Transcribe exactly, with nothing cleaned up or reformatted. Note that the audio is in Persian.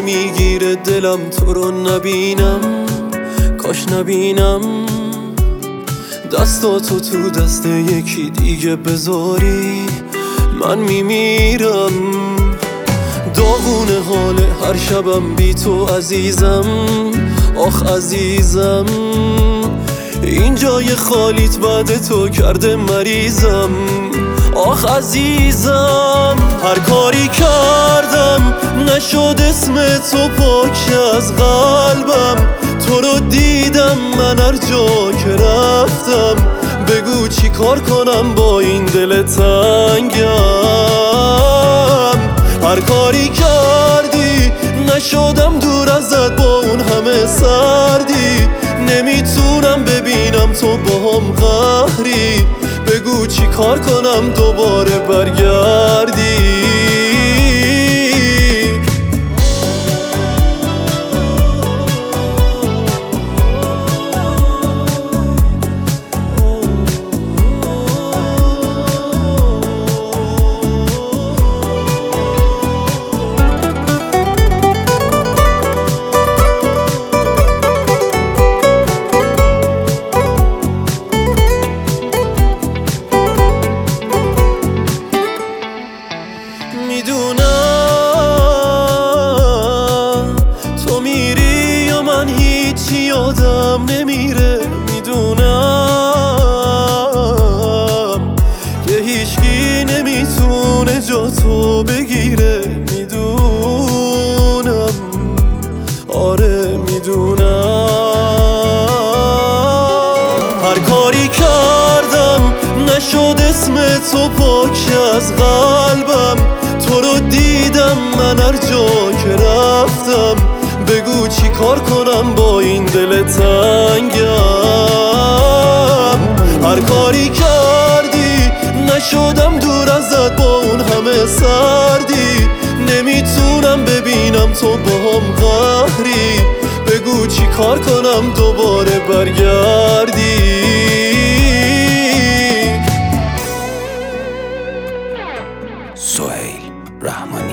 میگیره دلم تو رو نبینم، کاش نبینم دستاتو تو دست یکی دیگه بذاری، من میمیرم. داغونه حال هر شبم بی تو عزیزم، آخ عزیزم این جای خالیت بعد تو کرده مریضم، آخ عزیزم. هر کاری کردم نشد اسم تو پاک از قلبم، تو رو دیدم من هر جا که رفتم، بگو چی کار کنم با این دل تنگم. هر کاری کردی نشدم دور ازت با اون همه سردی، نمیتونم ببینم تو با هم قهری، بگو چی کار کنم دوباره برگردی. میدونم تو میری یا من هیچی یادم نمیره، میدونم که هیچکی نمیتونه جا تو بگیره، میدونم آره میدونم. هر کاری کردم نشد اسم تو پاک از قلبم، تو رو دیدم من هر جا که رفتم، بگو چی کار کنم با این دل تنگم. هر کاری کردی نشدم دور ازت با اون همه سردی، نمیتونم ببینم تو با هم قهری، بگو چی کار کنم دوباره برگردی. سهیل رحمانی.